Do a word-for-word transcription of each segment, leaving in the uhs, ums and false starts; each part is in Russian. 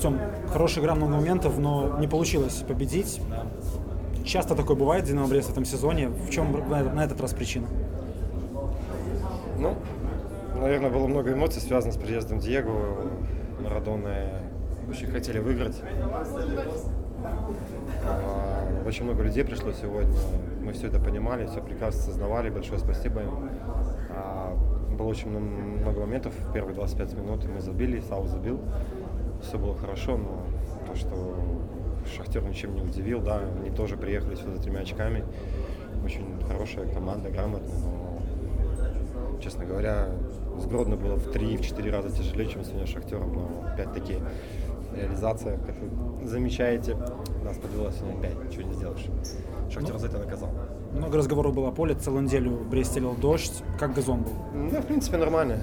Артем, хорошая игра, много моментов, но не получилось победить. Часто такое бывает в «Динамо Брест» в этом сезоне. В чем на этот раз причина? Ну, наверное, было много эмоций, связанных с приездом Диего. Марадоны очень хотели выиграть. Очень много людей пришло сегодня. Мы все это понимали, все прекрасно осознавали. Большое спасибо им. Было очень много моментов в первые двадцать пять минут. Мы забили, Сау забил. Все было хорошо, но то, что Шахтер ничем не удивил, да, они тоже приехали сюда за тремя очками. Очень хорошая команда, грамотная, но, честно говоря, с Гродно было в три-четыре раза тяжелее, чем сегодня Шахтером, но опять-таки реализация, как вы замечаете, нас подвела сегодня опять, ничего не сделаешь. Шахтер ну, за это наказал. Много разговоров было о поле, целую неделю в Бресте лил дождь. Как газон был? Ну, в принципе, нормально.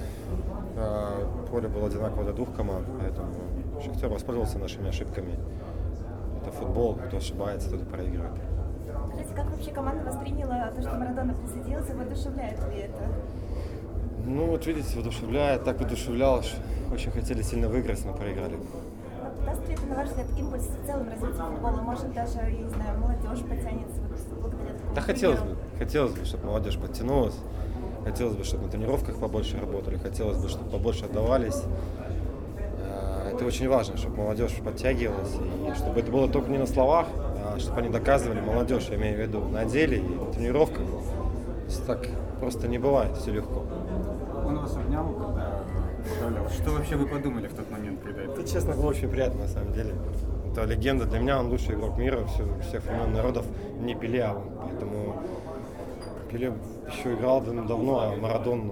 Поле было одинаково для двух команд, поэтому Шахтер воспользовался нашими ошибками. Это футбол, кто ошибается, тот и проигрывает. Скажите, как вообще команда восприняла то, что Марадона присоединился, воодушевляет ли это? Ну, вот видите, воодушевляет, так воодушевлял, что очень хотели сильно выиграть, но проиграли. А даст ли это, на ваш взгляд, импульс в целом развитию футбола? Может, даже, я не знаю, молодежь потянется вот благодаря такому Да, хотелось бы, хотелось бы, чтобы молодежь подтянулась, хотелось бы, чтобы на тренировках побольше работали, хотелось бы, чтобы побольше отдавались. Это очень важно, чтобы молодежь подтягивалась, и чтобы это было только не на словах, а чтобы они доказывали, молодежь, я имею в виду, на деле и на тренировках. Так просто не бывает, все легко. Он вас обнял, когда управлял. Что вообще вы подумали в тот момент, когда это? Это, честно, было очень приятно, на самом деле. Это легенда. Для меня он лучший игрок мира, всех времен народов. Не Пеле, а он. Поэтому Пеле еще играл давно, а Марадон,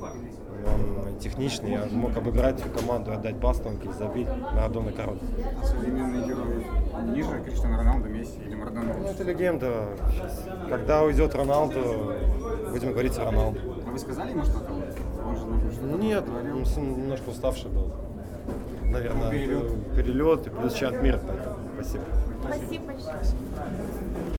он техничный, я мог обыграть всю команду, отдать пас тонкий, забить. Марадона король. А современные герои ниже Криштиану Роналду, Месси или Марадона? Ну, это легенда. Сейчас. Когда уйдет Роналду, будем говорить о Роналду. А вы сказали ему что-то? Он же нужно что-то Нет, говорил. он немножко уставший был. Наверное, перелет. перелет и плюс чемпионат мира. Поэтому спасибо. Спасибо большое.